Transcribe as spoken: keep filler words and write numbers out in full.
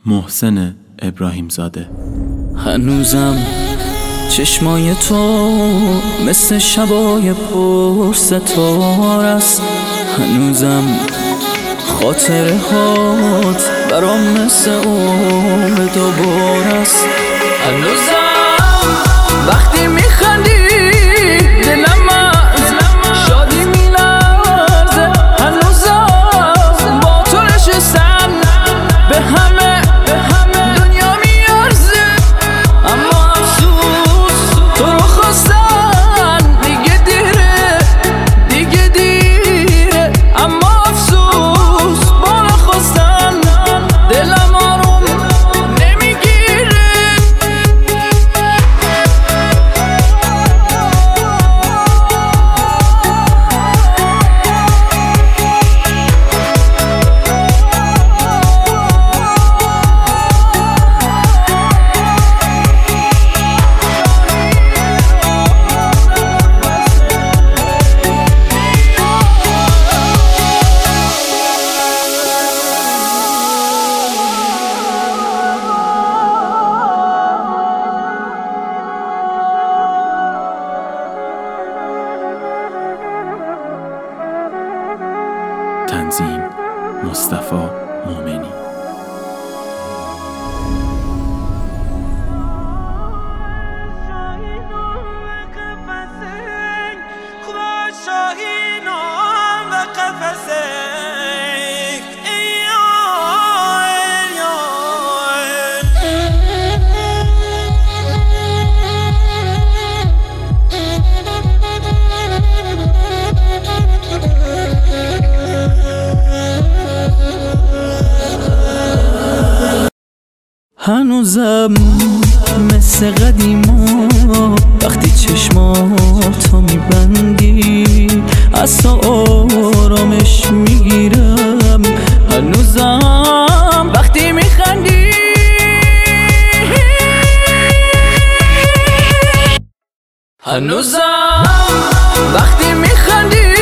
محسن ابراهیم زاده. هنوزم چشمای تو مثل شبای پرستار است، هنوزم خاطره هات برام مثل عمر دوبار است، هنوزم وقتی میخندی دلم از شادی میلرزه، هنوزم با تو نشستم به همه دنیا میارزه، اما افسوس تو رو خواستن دیگه دیره دیگه دیره، اما افسوس با نخواستن دلم آروم نمیگیره. تنظیم مصطفی مومنی. هنوزم مثل قدیما وقتی چشماتو میبندی از تو آرامش میگیرم، هنوزم وقتی میخندی هنوزم وقتی میخندی